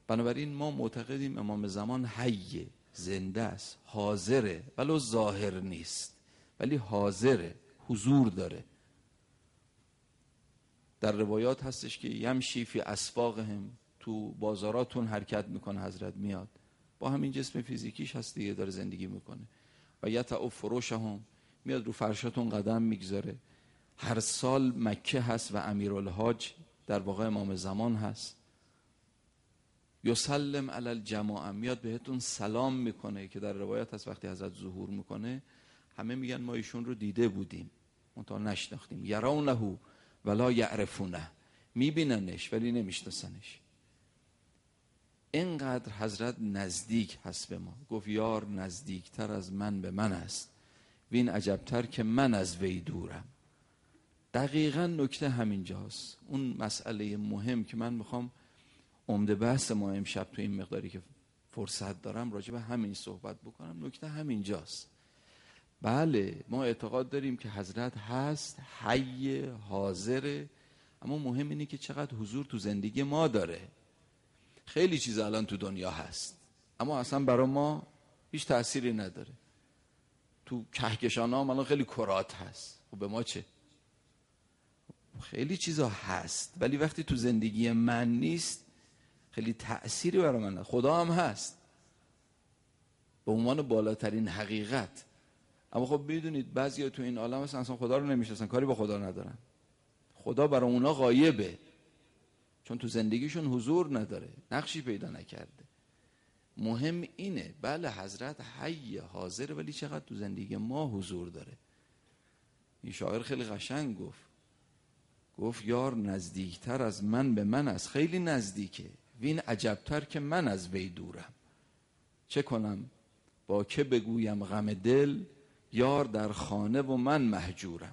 بنابراین ما معتقدیم امام زمان حیه، زنده است، حاضره، ولو ظاهر نیست ولی حاضره، حضور داره. در روایات هستش که یمشی فی اسواقهم، تو بازاراتون حرکت میکنه، حضرت میاد با همین جسم فیزیکیش هست دیگه، داره زندگی میکنه. و یطأ فروشهم، میاد رو فرشاتون قدم میگذاره. هر سال مکه هست و امیرالحاج در واقع امام زمان هست. یسلم علی الجماعه، میاد بهتون سلام میکنه که در روایت هست وقتی حضرت ظهور میکنه همه میگن ما ایشون رو دیده بودیم منتها نشناختیم. یرونه ولا یعرفونه، میبیننش ولی نمیشناسنش. اینقدر حضرت نزدیک هست به ما. گفت یار نزدیکتر از من به من است، وین عجبتر که من از وی دورم. دقیقا نکته همینجاست. اون مسئله مهم که من میخوام عمده بحث ما امشب تو این مقداری که فرصت دارم راجع به همین صحبت بکنم، نکته همینجاست. بله ما اعتقاد داریم که حضرت هست، حی، حاضره، اما مهم اینه که چقدر حضور تو زندگی ما داره. خیلی چیز الان تو دنیا هست اما اصلا برای ما هیچ تأثیری نداره. تو کهکشان ها الان خیلی کرات هست، خب به ما چه؟ خیلی چیزا هست ولی وقتی تو زندگی من نیست خیلی تأثیری برای من نداره. خدا هم هست به عنوان بالاترین حقیقت، اما خب میدونید بعضیا تو این عالم اصلا خدا رو نمیشناسن، کاری با خدا ندارن. خدا برای اونا غایبه چون تو زندگیشون حضور نداره، نقشی پیدا نکرده. مهم اینه بله حضرت حی، حاضر، ولی چقدر تو زندگی ما حضور داره. این شاعر خیلی قشنگ گفت یار نزدیکتر از من به من است، خیلی نزدیکه، وین عجبتر که من از وی دورم. چه کنم با که بگویم غم دل، یار در خانه و من مهجورم.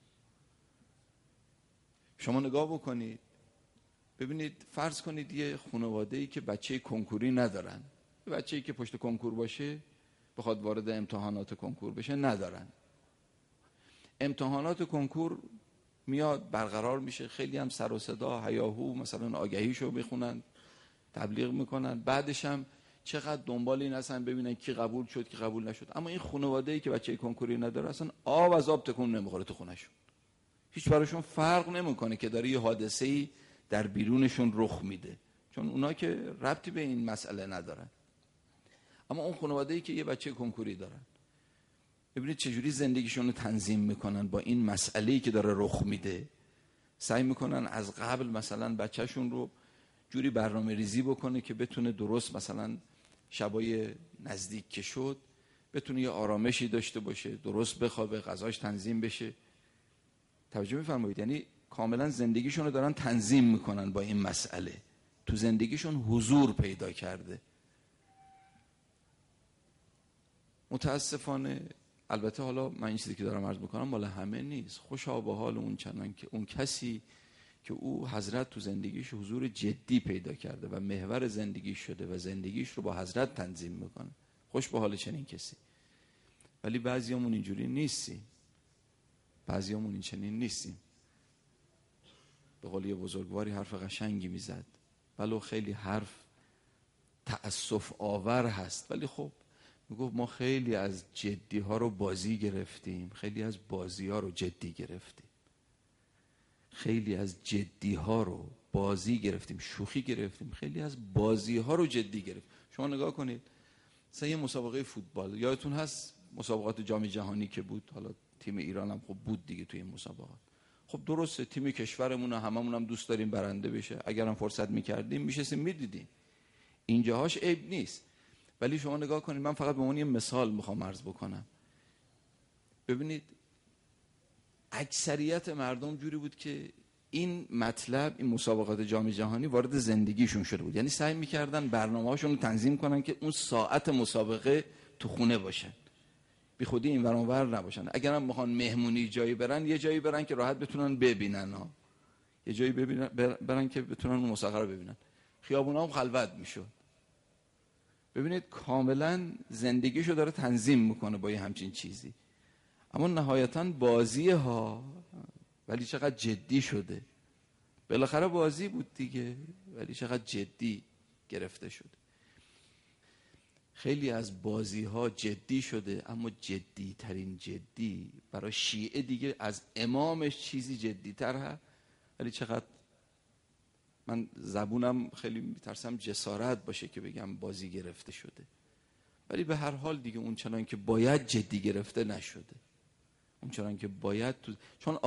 شما نگاه بکنید ببینید، فرض کنید یه خانواده‌ای که بچه کنکوری ندارن، بچه‌ای که پشت کنکور باشه بخواد وارد امتحانات کنکور بشه ندارن. امتحانات کنکور میاد برقرار میشه، خیلی هم سر و صدا هیاهو مثلا آگهیشو میخونن، تبلیغ میکنن، بعدش هم چقدر دنبال این هستن ببینن کی قبول شد کی قبول نشد. اما این خانواده‌ای که بچه کنکوری نداره اصلا آب از آب تکون نمیخوره تو خونه‌شون، هیچ براشون فرق نمیکنه که داره یه حادثه‌ای در بیرونشون رخ میده، چون اونا که ربطی به این مسئله ندارن. اما اون خانواده‌ای که یه بچه کنکوری دارن، ببینید چجوری زندگیشون رو تنظیم میکنن با این مسئله‌ای که داره رخ میده. سعی میکنن از قبل مثلا بچهشون رو جوری برنامه ریزی بکنه که بتونه درست مثلا شبای نزدیک که شد بتونه یه آرامشی داشته باشه، درست بخوابه، غذاش تنظیم بشه. توجه میفرمایید؟ یعنی کاملا زندگیشون رو دارن تنظیم میکنن با این مسئله، تو زندگیشون حضور پیدا کرده. متاسفانه البته حالا من این چیزی که دارم عرض میکنم مال همه نیست، خوشا به حال اون چنان که اون کسی که او حضرت تو زندگیش حضور جدی پیدا کرده و محور زندگیش شده و زندگیش رو با حضرت تنظیم میکنه، خوش به حال چنین کسی. ولی بعضیامون اینجوری نیستیم، بعضیامون این چنین نیستیم. به قول یه بزرگواری حرف قشنگی میزد، ولو خیلی حرف تأسف آور هست، ولی خب میگفت ما خیلی از جدی ها رو بازی گرفتیم، خیلی از بازی ها رو جدی گرفتیم، خیلی از جدی ها رو بازی گرفتیم، شوخی گرفتیم، خیلی از بازی ها رو جدی گرفتیم. شما نگاه کنید مثلا یه مسابقه فوتبال، یادتون هست مسابقات جام جهانی که بود، حالا تیم ایران هم خب بود دیگه توی این مسابقات. خب درسته تیم کشورمون هممون هم دوست داریم برنده بشه، اگرم فرصت میکردیم میشستیم میدیدیم، اینجاهاش عیب نیست. ولی شما نگاه کنید، من فقط به عنوان یه مثال میخوام عرض بکنم، ببینید اکثریت مردم جوری بود که این مطلب، این مسابقات جام جهانی وارد زندگیشون شده بود، یعنی سعی میکردن برنامه‌هاشون رو تنظیم کنن که اون ساعت مسابقه تو خونه باشن، بی خودی این ور اون ور نباشن. اگرم میخوان مهمونی جایی برن، یه جایی برن که راحت بتونن ببینن ها، یه جایی برن که بتونن اون مسابقه رو ببینن. خیابونا هم خلوت میشد. ببینید کاملا زندگیشو داره تنظیم میکنه با یه همچین چیزی. اما نهایتاً بازیه ها، ولی چقدر جدی شده. بالاخره بازی بود دیگه، ولی چقدر جدی. گرفته شده. خیلی از بازی ها جدی شده، اما جدی ترین جدی برای شیعه دیگه از امامش چیزی جدی تر هست. ولی چقدر من زبونم خیلی میترسم جسارت باشه که بگم بازی گرفته شده، ولی به هر حال دیگه اون چنان که باید جدی گرفته نشده. اون چنان که باید چون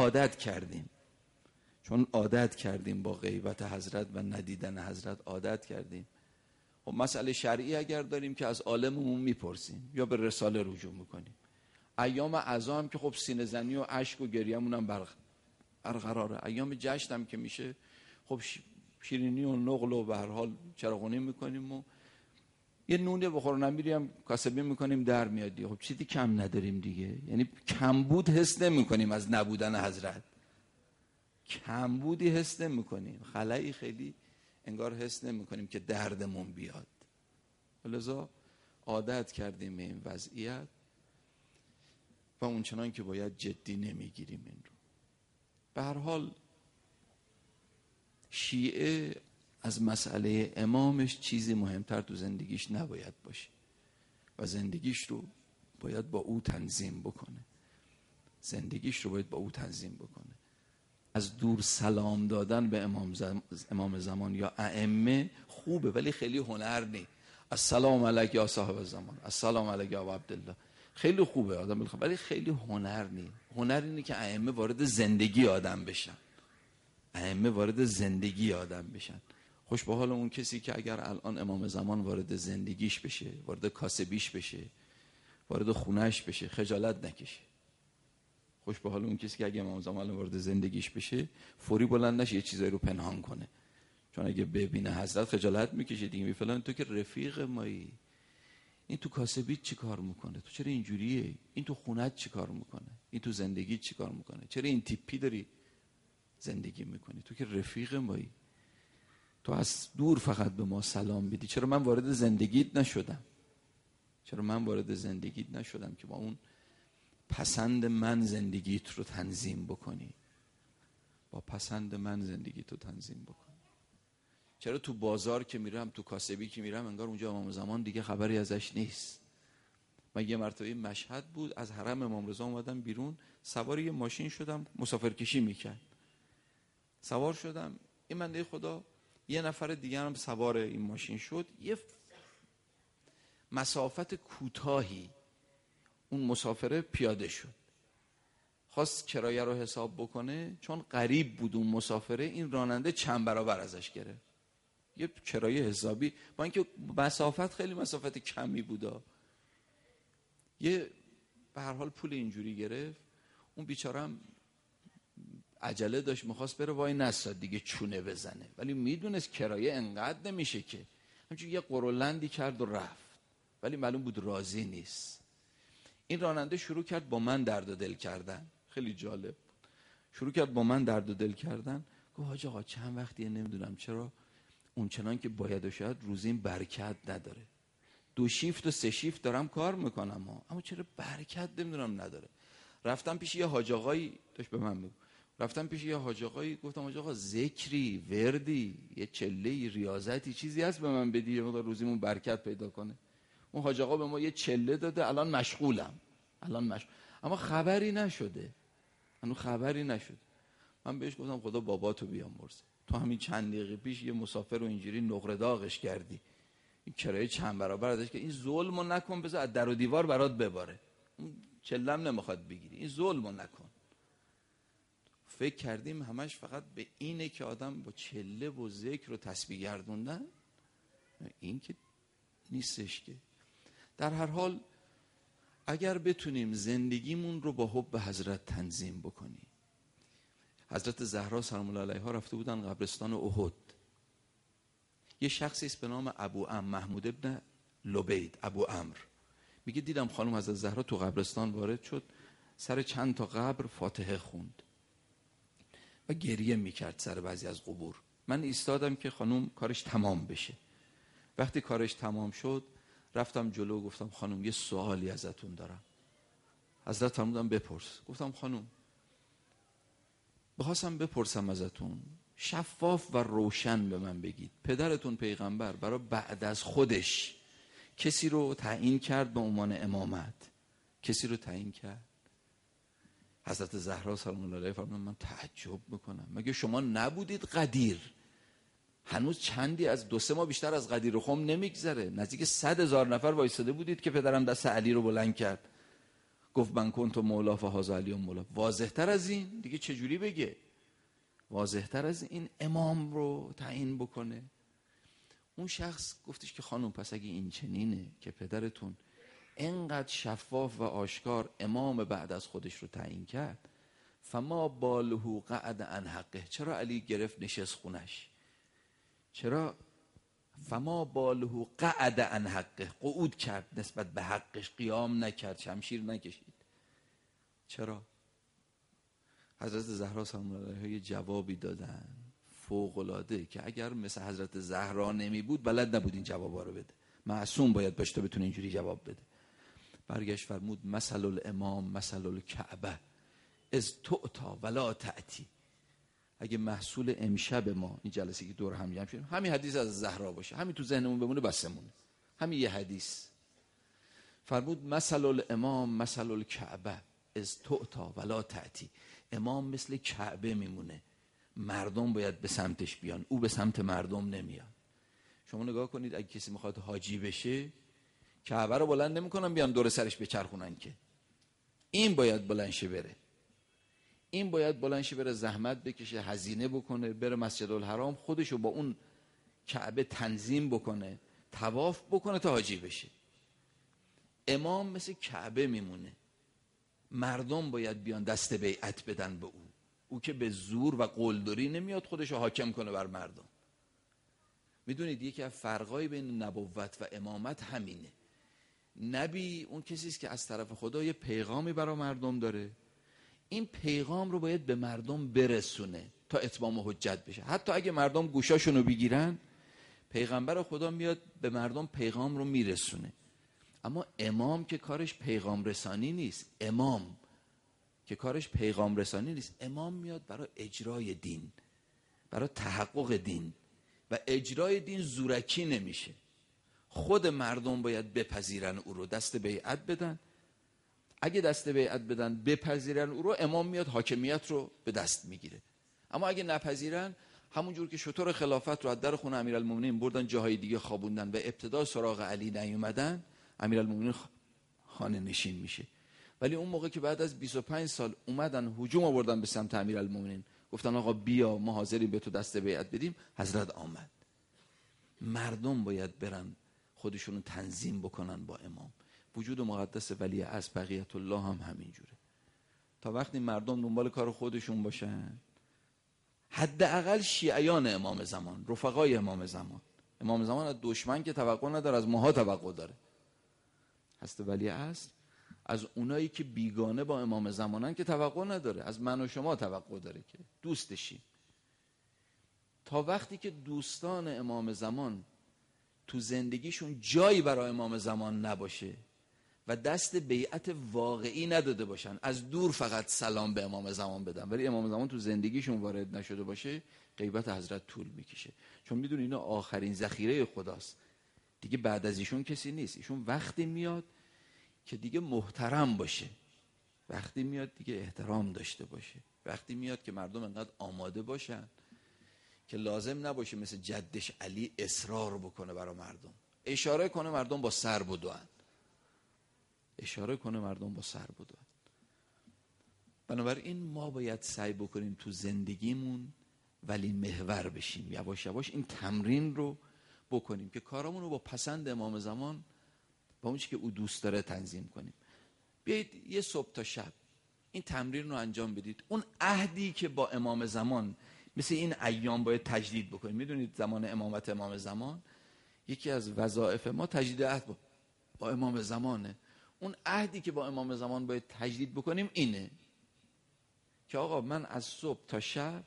عادت کردیم با غیبت حضرت و ندیدن حضرت عادت کردیم. خب مسئله شرعی اگر داریم که از عالممون میپرسیم یا به رساله رجوع میکنیم. ایام عزا هم که خب سینه زنی و اشک و گریه‌مون هم برقراره. ایام جشن هم که میشه خب شیرینی و نقل و به هر حال چراغونی میکنیم و یه نونه بخور نمیری هم کاسبی میکنیم در میاد دیگه. خب چیزی کم نداریم دیگه. یعنی کمبود حس نمیکنیم از نبودن حضرت، کمبودی حس نمیکنیم، خلایی خیلی انگار حس نمیکنیم که دردمون بیاد. لذا عادت کردیم به این وضعیت و اونچنان که باید جدی نمیگیریم این رو. به هر حال شیعه از مسئله امامش چیزی مهمتر تو زندگیش نباید باشه و زندگیش رو باید با او تنظیم بکنه. از دور سلام دادن به امام زمان یا ائمه خوبه، ولی خیلی هنر نی. السلام علیک یا صاحب الزمان، السلام علیک یا ابا عبدالله، خیلی خوبه آدم بخواد، ولی خیلی هنر نی. هنر اینه که ائمه وارد زندگی آدم بشن. خوش به حال اون کسی که اگر الان امام زمان وارد زندگیش بشه، وارد کاسبیش بشه، وارد خونهش بشه، خجالت نکشه. خوش به حال اون کسی که اگه امام زمان وارد زندگیش بشه فوری بلند نشه یه چیزایی رو پنهان کنه، چون اگه ببینه حضرت خجالت میکشه دیگه. فلان تو که رفیق مایی، این تو کاسبیت چی کار میکنه؟ تو چرا اینجوریه؟ این تو خونت چی کار میکنه؟ این تو زندگیت چی کار میکنه؟ چرا این تیپی داری زندگی میکنی؟ تو که رفیق مایی، تو از دور فقط به ما سلام بدی. چرا من وارد زندگیت نشدم که با اون پسند من زندگیت رو تنظیم بکنی؟ چرا تو بازار که میرم، تو کاسبی که میرم، انگار اونجا امام زمان دیگه خبری ازش نیست؟ من یه مرتبه مشهد بود، از حرم امام رضا اومدم بیرون، سوار یه ماشین شدم مسافرکشی میکرد، سوار شدم، این بنده خدا یه نفر دیگه هم سوار این ماشین شد، یه مسافت کوتاهی اون مسافره پیاده شد، خواست کرایه رو حساب بکنه، چون قریب بود اون مسافره، این راننده چند برابر ازش گرفت یه کرایه حسابی، با اینکه مسافت خیلی مسافت کمی بودا، یه به هر حال پول اینجوری گرفت. اون بیچاره هم عجله داشت، میخواست بره وای نستاد دیگه چونه بزنه، ولی میدونست کرایه انقدر نمیشه که، همچون یه قرولندی کرد و رفت، ولی معلوم بود راضی نیست. این راننده شروع کرد با من درد و دل کردن، خیلی جالب بود. شروع کرد با من درد و دل کردن، گفت حاج آقا چند وقتیه نمیدونم چرا اون چنان که باید و شاید روزیم برکت نداره، 2 شیفت و 3 شیفت دارم کار میکنم اما چرا برکت نمیدونم نداره. رفتم پیش یه حاج آقایی، داشت به من بگو، گفتم حاج آقا ذکری، وردی، یه چله ریاضتی چیزی هست به من بدی روزیمون برکت پیدا کنه. اون حاج آقا به ما یه چله داده، الان مشغولم. اما خبری نشده. من بهش گفتم خدا باباتو بیامرزه، تو همین چند دقیقه پیش یه مسافر رو اینجوری نقره داغش کردی، این کرایه چند برابر ازش که این ظلمو نکن، بذار از در و دیوار برات بباره، اون چلم نمیخواد بگیری، این ظلمو نکن. فکر کردیم همش فقط به اینه که آدم با چله و ذکر و تسبیح گردوندن، این که نیستش که. در هر حال اگر بتونیم زندگیمون رو با حب حضرت تنظیم بکنیم. حضرت زهرا سلام الله علیها رفته بودن قبرستان احد، یه شخصی است به نام ابو عمرو، محمود ابن لبید، ابو عمرو، میگه دیدم خانم حضرت زهرا تو قبرستان وارد شد، سر چند تا قبر فاتحه خوند و گریه میکرد سر بعضی از قبور. من ایستادم که خانم کارش تمام بشه. وقتی کارش تمام شد رفتم جلو، گفتم خانم یه سوالی ازتون دارم. حضرت فرمودن بپرس. گفتم خانم بخواستم بپرسم ازتون شفاف و روشن به من بگید پدرتون پیغمبر برای بعد از خودش کسی رو تعیین کرد به عنوان امامت؟ کسی رو تعیین کرد؟ حضرت زهرا سلام الله علیها فرمودن من تعجب میکنم، مگه شما نبودید قدیر؟ هنوز چندی از 2-3 ماه بیشتر از قدیر خم نمیگذره، نزدیک 100,000 نفر وایساده بودید که پدرم دست علی رو بلند کرد گفت من کنت مولا فهذا علی مولا. واضح تر از این دیگه چجوری بگه؟ واضح تر از این امام رو تعیین بکنه؟ اون شخص گفتش که خانم پس اگه این چنینه که پدرتون اینقدر شفاف و آشکار امام بعد از خودش رو تعیین کرد، فما باله قعد عن حقه، چرا علی گرفت نشست خونش؟ چرا فما باله قعد عن حقه، قعود کرد نسبت به حقش، قیام نکرد، شمشیر نکشید؟ چرا؟ حضرت زهرا سلام الله علیها یه جوابی دادن فوق العاده که اگر مثل حضرت زهرا نمی بود بلد نبود این جوابا رو بده. معصوم باید باشه تا بتونه اینجوری جواب بده. برگشت فرمود مثل الامام مثل الکعبه از تؤتا ولا تأتی. اگه محصول امشب ما این جلسه که دور هم جمع شدیم همین حدیث از زهرا باشه، همین تو ذهنمون بمونه بسمونه، همین یه حدیث. فرمود مثل الامام مثل الکعبه از تؤتا ولا تأتی. امام مثل کعبه میمونه، مردم باید به سمتش بیان، او به سمت مردم نمیاد. شما نگاه کنید اگه کسی میخواد حاجی بشه کعبه رو بلند نمیکنن بیان دور سرش بچرخونن که، این باید بلندشه بره، این باید بلندشه بره زحمت بکشه، هزینه بکنه، بره مسجد الحرام خودشو با اون کعبه تنظیم بکنه، طواف بکنه تا حاجی بشه. امام مثل کعبه میمونه، مردم باید بیان دست بیعت بدن به او. او که به زور و قلدری نمیاد خودشو حاکم کنه بر مردم. میدونید یکی از فرقای بین نبوت و امامت همینه. نبی اون کسی است که از طرف خدا یه پیغامی برای مردم داره، این پیغام رو باید به مردم برسونه تا اتمام حجت بشه. حتی اگه مردم گوشاشونو بگیرن پیغمبر خدا میاد به مردم پیغام رو میرسونه. اما امام که کارش پیغام رسانی نیست، امام که کارش پیغام رسانی نیست، امام میاد برای اجرای دین، برای تحقق دین. و اجرای دین زورکی نمیشه، خود مردم باید بپذیرن او رو، دست بیعت بدن. اگه دست بیعت بدن بپذیرن او رو، امام میاد حاکمیت رو به دست میگیره. اما اگه نپذیرن، همونجور که شطور خلافت رو از در خونه امیرالمومنین بردن جاهای دیگه خوابوندن و ابتدا سراغ علی نیومدن، امیرالمومنین خانه نشین میشه. ولی اون موقع که بعد از 25 سال اومدن هجوم آوردن به سمت امیرالمومنین، گفتن آقا بیا ما حاضریم به تو دست بیعت بدیم، حضرت آمد. مردم باید برن خودشونو تنظیم بکنن با امام. وجود مقدس ولی از بقیت الله هم همینجوره. تا وقتی مردم دنبال کار خودشون باشن، حداقل شیعیان امام زمان، رفقای امام زمان، امام زمان از دشمن که توقع نداره، از ماها توقع داره. هست ولی از اونایی که بیگانه با امام زمانن که توقع نداره، از من و شما توقع داره که دوستشیم. تا وقتی که دوستان امام زمان تو زندگیشون جایی برای امام زمان نباشه و دست بیعت واقعی نداده باشن، از دور فقط سلام به امام زمان بدن ولی امام زمان تو زندگیشون وارد نشده باشه، غیبت حضرت طول میکشه. چون میدون اینا آخرین ذخیره خداست دیگه، بعد از ایشون کسی نیست. ایشون وقتی میاد که دیگه محترم باشه، وقتی میاد دیگه احترام داشته باشه، وقتی میاد که مردم انقدر آماده باشن که لازم نباشه مثل جدش علی اصرار بکنه برای مردم، اشاره کنه مردم با سر بدوئن، اشاره کنه مردم با سر بدوئن. بنابراین ما باید سعی بکنیم تو زندگیمون ولی محور بشیم، یواش یواش این تمرین رو بکنیم که کارامون رو با پسند امام زمان، با اون چیزی که او دوست داره تنظیم کنیم. بیایید یه صبح تا شب این تمرین رو انجام بدید. اون عهدی که با امام زمان مثل این ایام باید تجدید بکنیم. میدونید زمان امامت امام زمان یکی از وظایف ما تجدید عهد با امام زمانه. اون عهدی که با امام زمان باید تجدید بکنیم اینه که آقا من از صبح تا شب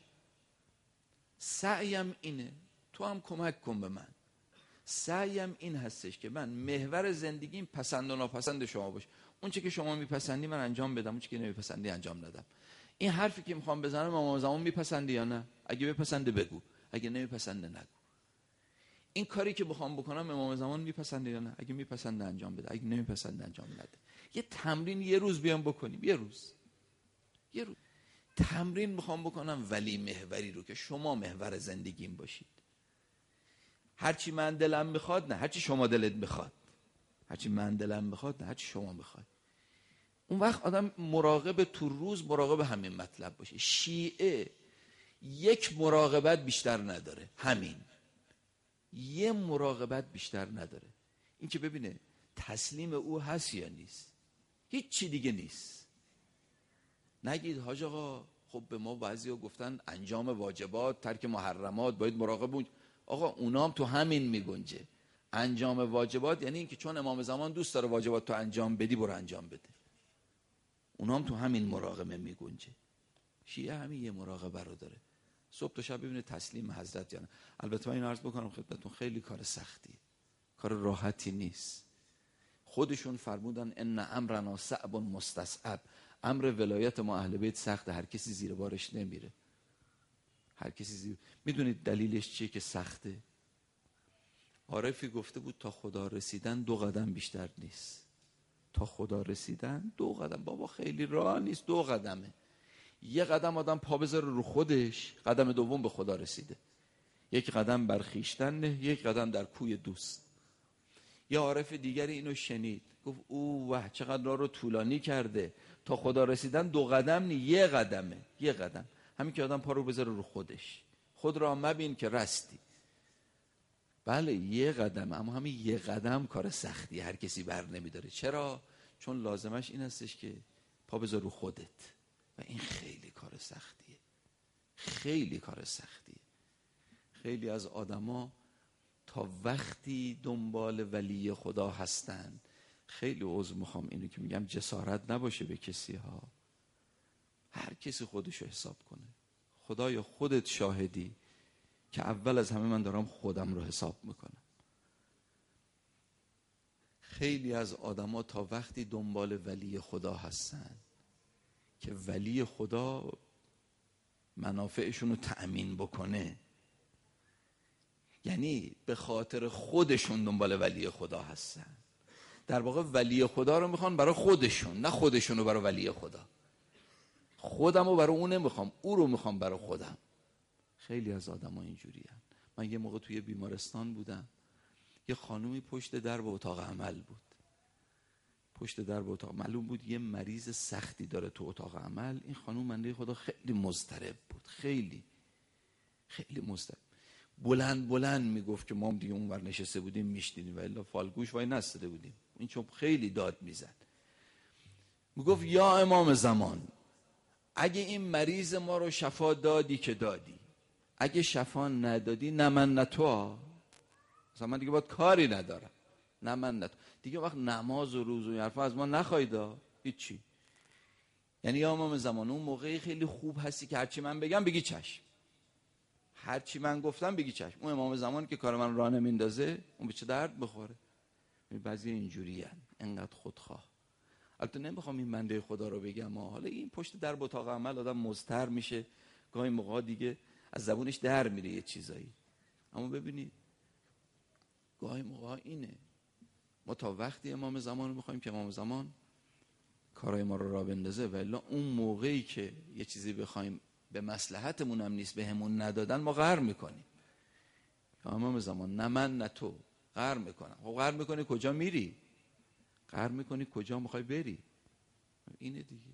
سعیم اینه، تو هم کمک کن به من. سعیم این هستش که من محور زندگیم پسند و ناپسند شما باشه. اون چه که شما میپسندی من انجام بدم، اون چه که نمیپسندی انجام ندم. این حرفی که میخوام بزنم امام زمان میپسنده یا نه؟ اگه بپسنده بگو، اگه نمیپسنده نگو. این کاری که بخوام بکنم امام زمان میپسنده یا نه؟ اگه میپسنده انجام بده، اگه نمیپسنده انجام نده. یه تمرین یه روز بیام بکنیم، یه روز تمرین میخوام بکنم ولی محوری رو، که شما محور زندگیم باشید. هرچی من دلم میخواد نه، هرچی شما دلت میخواد. هرچی من دلم میخواد نه، هرچی شما میخواد. اون وقت آدم مراقب تو روز مراقب همین مطلب باشه. شیعه یک مراقبت بیشتر نداره، همین یه مراقبت بیشتر نداره. این که ببینه تسلیم او هست یا نیست، هیچ چی دیگه نیست. نگید حاج آقا خب به ما بعضیا گفتن انجام واجبات، ترک محرمات، باید مراقب اون. آقا اونام تو همین میگنجه. انجام واجبات یعنی این که چون امام زمان دوست داره واجبات تو انجام بدی، برو انجام بده. اونام تو همین مراقبه میگنجه. شیعه همین یه مراقبه رو داره، صبح تا شب ببینه تسلیم حضرت یا نه. البته من اینو عرض بکنم خدمتتون، خیلی کار سختیه، کار راحتی نیست. خودشون فرمودن ان امرنا صعب مستصعب، امر ولایت ما اهل بیت سخته، هر کسی زیر بارش نمیره. هر کسی میدونید دلیلش چیه که سخته؟ عارفی گفته بود تا خدا رسیدن 2 قدم بیشتر نیست. تا خدا رسیدن 2 قدم، بابا خیلی راه نیست، 2 قدمه. 1 قدم آدم پا بذاره رو خودش، قدم دوم به خدا رسیده. 1 قدم بر خویشتن نه، 1 قدم در کوی دوست. یه عارف دیگری اینو شنید، گفت اوه چقدر راه رو طولانی کرده، تا خدا رسیدن 2 قدم نی، 1 قدمه. 1 قدم همین که آدم پا رو بذاره رو خودش، خود را مبین که رستی. بله 1 قدم، اما همین 1 قدم کار سختی، هر کسی بر نمیداره. چرا؟ چون لازمش این هستش که پا بذار رو خودت، و این خیلی کار سختیه، خیلی کار سختیه. خیلی از آدما تا وقتی دنبال ولی خدا هستن، خیلی عذر میخوام اینو که میگم جسارت نباشه به کسی ها، هر کسی خودشو حساب کنه. خدایا خودت شاهدی که اول از همه من دارم خودم رو حساب میکنم. خیلی از آدما تا وقتی دنبال ولی خدا هستن که ولی خدا منافعشون رو تأمین بکنه، یعنی به خاطر خودشون دنبال ولی خدا هستن. در واقع ولی خدا رو میخوان برای خودشون، نه خودشون رو برای ولی خدا. خودم رو برای اون نمیخوام، او رو میخوام برای خودم. خیلی از آدم ها اینجوری هن. من یه موقع توی بیمارستان بودم، یه خانومی پشت در به اتاق عمل بود. پشت در به اتاق، معلوم بود یه مریض سختی داره تو اتاق عمل. این خانوم بنده خدا خیلی مضطرب بود، خیلی خیلی مضطرب. بلند بلند میگفت که ما دیگه اونور نشسته بودیم میشنیدیم، ولی فالگوش وای نستده بودیم. این چون خیلی داد میزد، میگفت یا امام زمان، اگه این مریض ما رو شفا دادی که دادی، اگه شفا ندادی نه من نه تو، مثلا من دیگه باید کاری ندارم، نه من نه تو دیگه. وقت نماز و روز و حرفا از ما نخوایدا هیچی. یعنی یا امام زمان اون موقعی خیلی خوب هستی که هرچی من بگم بگی چشم، هرچی من گفتم بگی چشم. اون امام زمان که کار من راه نمیندازه اون به چه درد بخوره؟ بعضی اینجوری هن، انقدر خودخواه. البته نمیخوام این بنده خدا رو بگم، حالا این پشت در اتاق عمل آدم مضطر میشه، گاهی موقع دیگه از زبونش در میره یه چیزایی. اما ببینید گاهی موقع اینه، ما تا وقتی امام زمان رو میخوایم که امام زمان کارای ما رو راه بندازه، ولی اون موقعی که یه چیزی بخوایم به مصلحتمون هم نیست بهمون ندادن، ما قهر میکنیم. امام زمان نه من نه تو، قهر میکنم. خب قهر میکنی کجا میری؟ قهر میکنی کجا میخوای بری؟ اینه دیگه.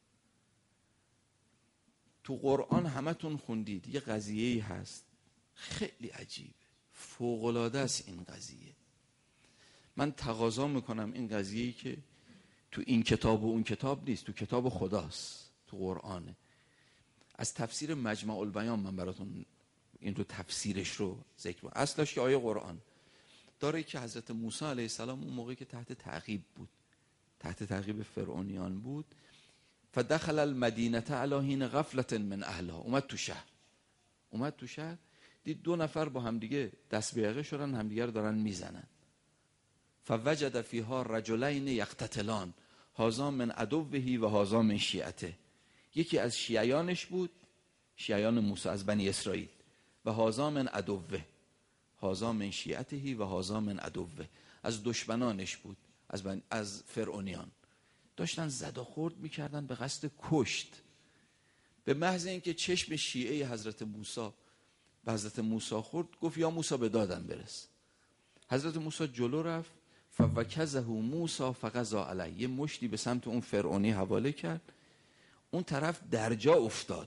تو قرآن همتون خوندید یه قضیه‌ای هست خیلی عجیبه، فوق‌العاده است این قضیه. من تقاضا میکنم این قضیه‌ای که تو این کتاب و اون کتاب نیست، تو کتاب خداست، تو قرآنه. از تفسیر مجمع البیان من براتون این رو تفسیرش رو ذکر کنم. اصلش که آیه قرآن داره که حضرت موسی علیه السلام اون موقعی که تحت تعقیب بود، تحت تعقیب فرعونیان بود، فدخل المدینه علی حین غفلة من اهلها، اومد تو شهر دید 2 نفر با همدیگه دست به یقه شدن، همدیگه رو دارن میزنن. فوجد فیها رجلین یقتتلان هذا من عدوه و هذا من شیعته. یکی از شیعیانش بود، شیعیان موسی از بنی اسرائیل، و هذا من عدوه، هذا من شیعته و هذا من عدوه، از دشمنانش بود، از فرعونیان. داشتن زد و خورد میکردن به قصد کشت. به محض اینکه چشم شیعه حضرت موسی به حضرت موسی خورد، گفت یا موسی به دادم برس. حضرت موسی جلو رفت، فوکزه موسی فقضی علیه، یه مشتی به سمت اون فرعونی حواله کرد، اون طرف در جا افتاد.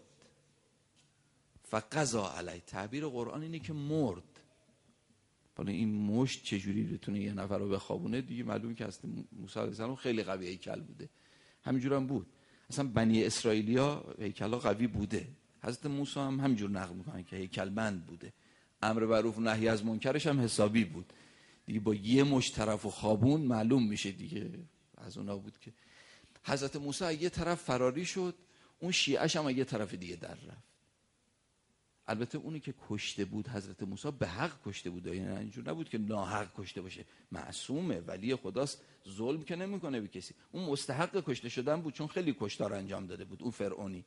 فقضی علیه، تعبیر قرآن اینه که مرد. حالا این مشت چجوری بتونه یه نفر رو بخوابونه دیگه معلومه که اصلا موسی علیه السلام خیلی قوی هیکل بوده. همینجور هم بود، اصلا بنی اسرائیلیا هیکلا قوی بوده. حضرت موسی هم همینجور نقل میکنن که هیکلمند بوده، امر معروف و نهی از منکرش هم حسابی بود دیگه. با یه مشت طرف و خوابون معلوم میشه دیگه از اونا بود که حضرت موسی یه طرف فراری شد، اون شیعه‌ش هم یه طرف دیگه در رفت. البته اونی که کشته بود حضرت موسی به حق کشته بود، یعنی اینجور نبود که ناحق کشته باشه، معصومه، ولی خداست، ظلم که نمیکنه به کسی. اون مستحق کشته شدن بود چون خیلی کشتار انجام داده بود اون فرعونی.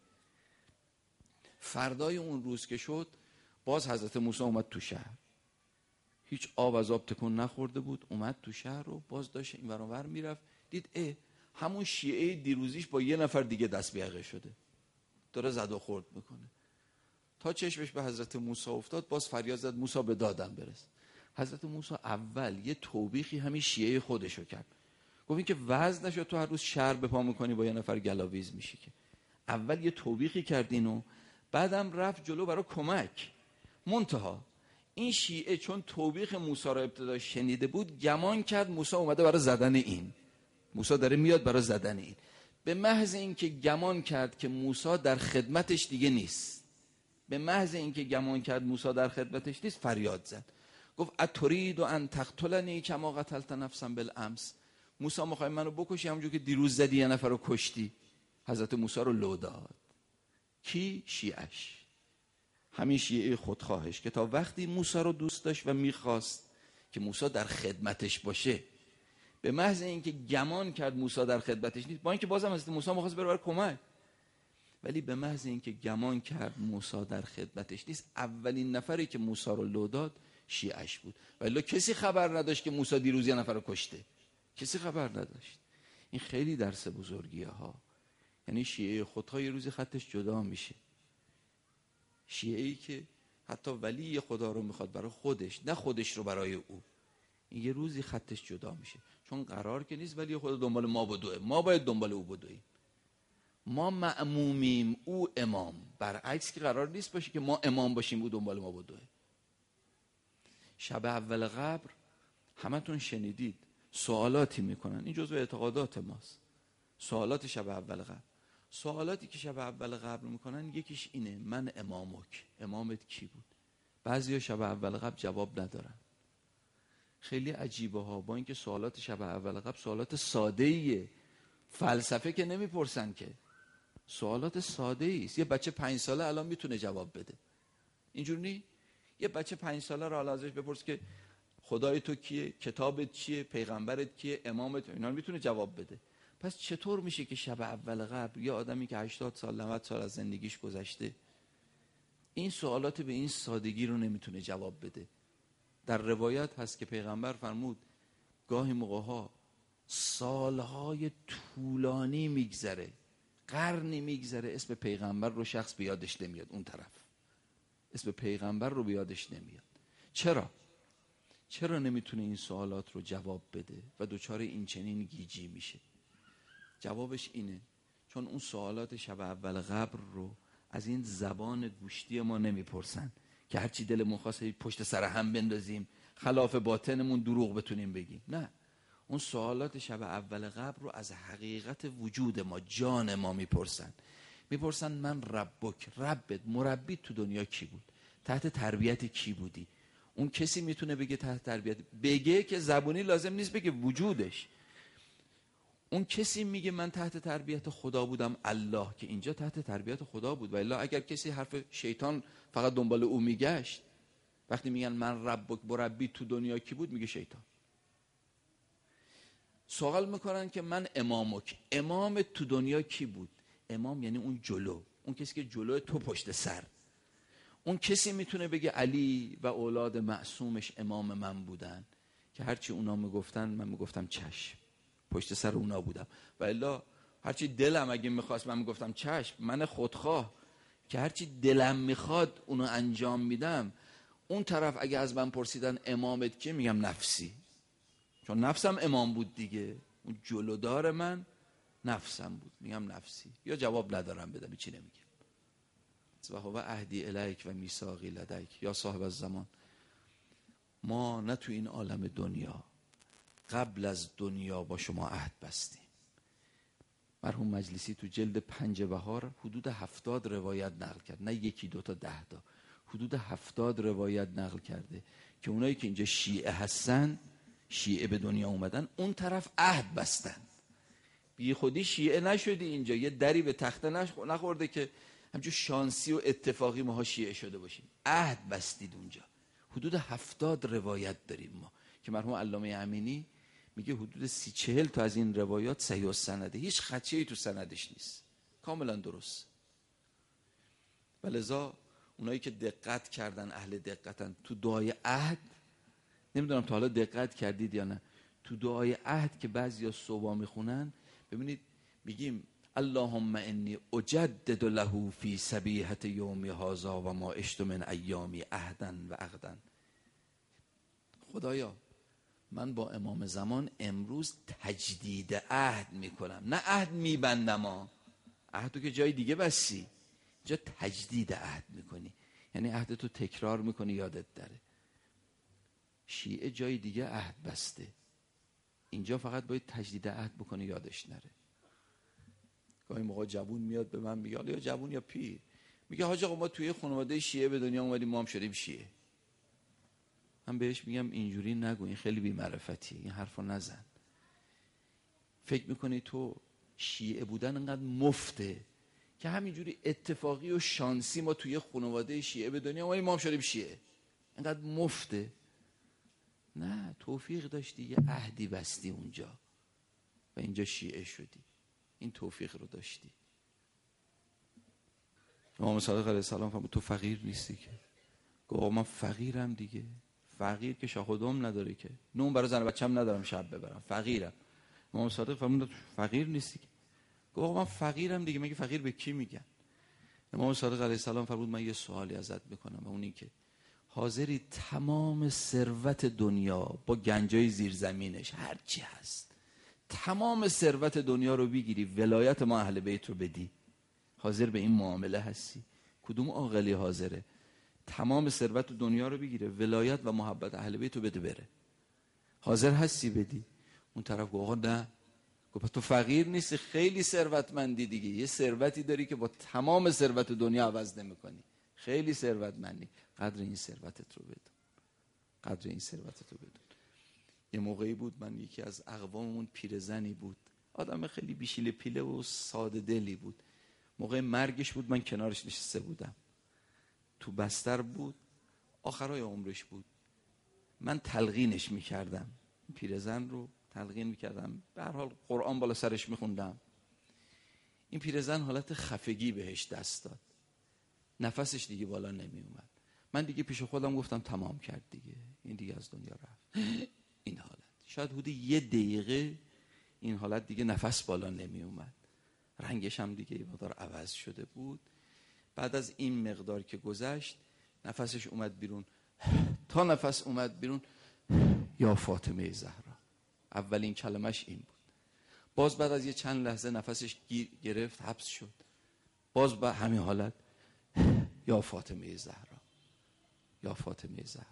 فردای اون روز که شد، باز حضرت موسی اومد تو شهر، هیچ آب از آب تکون نخورده بود، اومد تو شهر رو باز داشت این ور اون ور میرفت، دید همون شیعه دیروزیش با یه نفر دیگه دست به یقه شده، داره زد و خورد میکنه. تا چشمش به حضرت موسی افتاد، باز فریاد زد موسی به دادم برس. حضرت موسی اول یه توبیخی همین شیعه خودشو کرد، گفت این که وضع نشد تو هر روز شهر به پا میکنی با یه نفر گلاویز میشی، که اول یه توبیخی کرد اینو، بعدم رفت جلو برای کمک. منتها این شیعه چون توبیخ موسی را ابتدا شنیده بود، گمان کرد موسی اومده برای زدن این، موسی داره میاد برای زدن این. به محض اینکه گمان کرد که موسی در خدمتش دیگه نیست، به محض اینکه گمان کرد موسی در خدمتش نیست، فریاد زد، گفت اترید ان تقتلنی کما قتلت نفسا بالامس، موسی میخوای منو بکشی همونجور که دیروز زدی یه نفر رو کشتی. حضرت موسی رو لو داد. کی؟ شیعش، همین شیعه خودخواهش که تا وقتی موسی رو دوست داشت و میخواست که موسی در خدمتش باشه، به محض اینکه گمان کرد موسی در خدمتش نیست، با اینکه بازم حضرت موسی میخواست بره برای کمک، ولی به محض اینکه گمان کرد موسی در خدمتش نیست، اولین نفری که موسی رو لو داد شیعش بود. ولی کسی خبر نداشت که موسی دیروز یه نفر رو کشته، کسی خبر نداشت. این خیلی درس بزرگیه ها. یعنی شیعه خودخواه یه روزی خطش جدا میشه. شیعه‌ای که حتی ولی خدا رو میخواد برای خودش، نه خودش رو برای او، این یه روزی خطش جدا میشه. چون قرار که نیست ولی خدا دنبال ما بدوه، ما باید دنبال او بدویم. ما مأمومیم، او امام. برعکس که قرار نیست باشه که ما امام باشیم او دنبال ما بدوه. شب اول قبر همتون شنیدید سوالاتی میکنن، این جزو اعتقادات ماست. سوالات شب اول قبر، سوالاتی که شب اول قبر میکنن یکیش اینه: من امامک، امامت کی بود؟ بعضیا شب اول قبر جواب ندارن. خیلی عجیبه ها، با اینکه سوالات شب اول قبر سوالات ساده ایه، فلسفه که نمیپرسن که، سوالات ساده ایست. یه بچه 5 ساله الان میتونه جواب بده، اینجور نی؟ یه بچه 5 ساله رو ازش بپرس که خدای تو کیه، کتابت چیه، پیغمبرت کیه، امامت، اینا میتونه جواب بده. پس چطور میشه که شب اول قبر یه آدمی که 80 سال 90 سال از زندگیش گذشته این سوالات به این سادگی رو نمیتونه جواب بده؟ در روایت هست که پیغمبر فرمود گاهی موقع‌ها سالهای طولانی میگذره، قرنی میگذره، اسم پیغمبر رو شخص بیادش نمیاد، اون طرف اسم پیغمبر رو بیادش نمیاد. چرا نمیتونه این سوالات رو جواب بده و دوچار این چنین گیجی میشه؟ جوابش اینه: چون اون سوالات شب اول قبر رو از این زبان گوشتی ما نمیپرسن که هرچی دلمون خواست پشت سر هم بندازیم، خلاف باطنمون دروغ بتونیم بگیم. نه، اون سوالات شب اول قبر رو از حقیقت وجود ما، جان ما میپرسن من ربک، ربت، مربی تو دنیا کی بود؟ تحت تربیت کی بودی؟ اون کسی میتونه بگه تحت تربیت، بگه که زبونی لازم نیست بگه، وجودش. اون کسی میگه من تحت تربیت خدا بودم، الله، که اینجا تحت تربیت خدا بود. و الا اگر کسی حرف شیطان فقط دنبال او میگشت، وقتی میگن من ربک، مربی تو دنیا کی بود، میگه شیطان. سوال میکنن که من امامک، امام تو دنیا کی بود؟ امام یعنی اون جلو، اون کسی که جلو تو پشت سر. اون کسی میتونه بگه علی و اولاد معصومش امام من بودن که هرچی اونا میگفتن من میگفتم چشم، پشت سر اونا بودم. و الا هرچی دلم اگه میخواست من میگفتم چشم. من خودخواه که هرچی دلم میخواد اونو انجام میدم. اون طرف اگه از من پرسیدن امامت که میگم نفسی، چون نفسم امام بود دیگه. اون جلودار من نفسم بود، میگم نفسی. یا جواب ندارم بدم، چی نمیگم. و هو عهدی الیک و میثاقی لدیک. یا صاحب الزمان، ما نه تو این عالم دنیا، قبل از دنیا با شما عهد بستیم. مرحوم مجلسی تو جلد 5 بهار حدود 70 روایت نقل کرد، نه یکی دو تا 10 تا، حدود 70 روایت نقل کرده که اونایی که اینجا شیعه هستن، شیعه به دنیا اومدن، اون طرف عهد بستن. بی خودی شیعه نشدی اینجا، یه دری به تخته نخورده که همچون شانسی و اتفاقی ماها شیعه شده باشیم. عهد بستید اونجا. حدود 70 روایت داریم ما که مرحوم علامه امینی میگه حدود 30-40 تا از این روایات صحیح السنده، هیچ خدشه‌ای تو سندش نیست، کاملا درست. ولذا اونایی که دقت کردن، اهل دقتن، تو دعای عهد، نمیدونم تا حالا دقت کردید یا نه، تو دعای عهد که بعضیا صبح میخونن، ببینید میگیم اللهم انی اجدد له فی صبیحة یوم هذا و ما عشت من ایامی عهدا و عقدا. خدایا من با امام زمان امروز تجدید عهد میکنم، نه عهد میبندم. عهدو که جای دیگه بستی، جا تجدید عهد میکنی، یعنی عهدتو تکرار میکنی، یادت داره. شیعه جای دیگه عهد بسته، اینجا فقط باید تجدید عهد بکنی، یادش نره. گاهی موقع جوون میاد به من میگه، یا جوون یا پیر، میگه حاج آقا ما توی خانواده شیعه به دنیا اومدیم، ما هم شدیم شیعه. من بهش میگم اینجوری نگو، این خیلی بی‌معرفتی، این حرفو نزن. فکر میکنی تو شیعه بودن انقدر مفته که همینجوری اتفاقی و شانسی ما توی خانواده شیعه به دنیا اومدیم، ما هم شدیم شیعه، انقدر مفته؟ نه، توفیق داشتی، یه عهدی بستی اونجا و اینجا شیعه شدی، این توفیق رو داشتی. امام صادق علیه السلام فرمود تو فقیر نیستی که؟ گفت من فقیرم دیگه. فقیر که شاخ و دم نداره که، نون برای زن و بچه‌م ندارم شب ببرم، فقیرم. امام صادق فرمود فقیر نیستی که؟ گفت من فقیرم دیگه. مگه فقیر به کی میگن؟ امام صادق علیه السلام فرمود من یه سوالی ازت میکنم و اون این که حاضری تمام ثروت دنیا با گنجای زیرزمینش هر چی هست، تمام ثروت دنیا رو بگیری، ولایت ما اهل بیت رو بدی؟ حاضر به این معامله هستی؟ کدوم عاقلی حاضره تمام ثروت دنیا رو بگیره، ولایت و محبت اهل بیت رو بده بره؟ حاضر هستی بدی؟ اون طرف گفت آقا نه. گفت تو فقیر نیستی، خیلی ثروتمندی دیگه، یه ثروتی داری که با تمام ثروت دنیا عوض نمی‌کنی، خیلی ثروتمندی، قدر این ثروتت رو بدون، قدر این ثروتت رو بدون. یه موقعی بود من یکی از اقواممون پیرزنی بود، آدم خیلی بیشیل پیله و ساده دلی بود. موقع مرگش بود، من کنارش نشسته بودم، تو بستر بود، آخرای عمرش بود. من تلقینش میکردم، پیرزن رو تلقین میکردم، به هر حال قرآن بالا سرش میخوندم. این پیرزن حالت خفگی بهش دست داد، نفسش دیگه بالا نمی اومد. من دیگه پیش خودم گفتم تمام کرد دیگه، این دیگه از دنیا رفت. این حالت شاید حدود 1 دقیقه این حالت دیگه نفس بالا نمی اومد، رنگش هم دیگه مقدار عوض شده بود. بعد از این مقدار که گذشت نفسش اومد بیرون، تا نفس اومد بیرون یا فاطمه زهرا، اولین کلمش این بود. باز بعد از یه چند لحظه نفسش گرفت، حبس شد، باز به همین حالت یا فاطمه زهرا، یا فاطمه زهرا.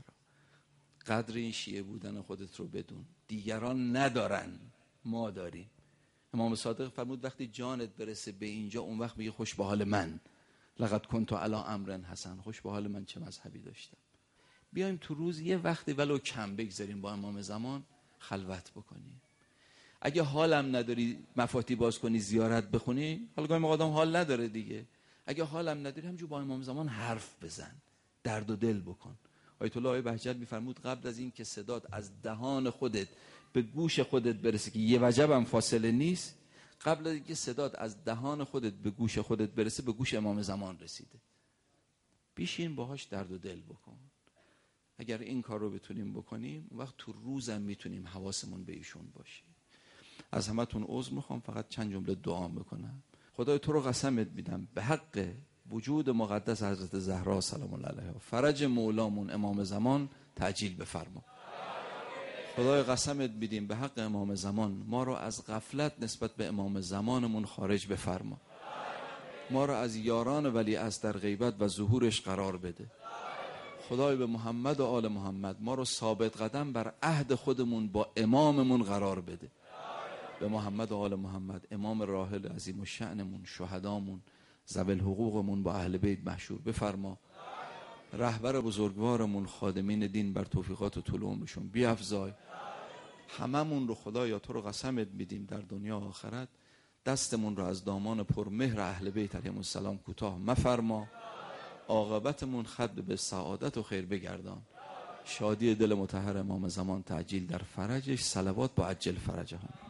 قدر این شیعه بودن خودت رو بدون، دیگران ندارن، ما داریم. امام صادق فرمود وقتی جانت برسه به اینجا، اون وقت میگه خوش به حال من، لقد کنت علی امر حسن، خوش به حال من چه مذهبی داشتم. بیایم تو روز یه وقتی ولو کم بگذاریم با امام زمان خلوت بکنیم. اگه حالم نداری مفاتی باز کنی، زیارت بخونی، حالا گاهی آدم حال نداره دیگه، اگه حالم نداری همونجوری با امام زمان حرف بزن، درد و دل بکن. آیت الله بهجت میفرمود قبل از این که صدات از دهان خودت به گوش خودت برسه که یه وجبم فاصله نیست، قبل از اینکه صدات از دهان خودت به گوش خودت برسه به گوش امام زمان رسیده. بیشین باهاش درد و دل بکن. اگر این کار رو بتونیم بکنیم اون وقت تو روزم میتونیم حواسمون به ایشون باشه. از همتون عذر میخوام، فقط چند جمله دعا بکنم. خدای تو رو قسمت میدم به حق وجود مقدس حضرت زهرا سلام الله علیها، فرج مولامون امام زمان تعجیل بفرما. خدای قسمت میدیم به حق امام زمان ما رو از غفلت نسبت به امام زمانمون خارج بفرما. ما رو از یاران ولی از در غیبت و ظهورش قرار بده. خدای به محمد و آل محمد ما رو ثابت قدم بر عهد خودمون با اماممون قرار بده. به محمد و آل محمد امام راحل عظیم و شأنمون، شهدامون، ذوی الحقوقمون با اهل بیت محشور بفرما. رهبر بزرگوارمون خادمین دین بر توفیقات و طول عمرشون بیفزای. هممون رو خدایا تو رو قسمت میدیم در دنیا و آخرت دستمون رو از دامان پرمهر اهل بیت علیهم السلام کوتاه مفرما. عاقبتمون ختم به سعادت و خیر بگردان. شادی دل مطهر امام زمان تعجیل در فرجش. صلوات با عجل فرجهم.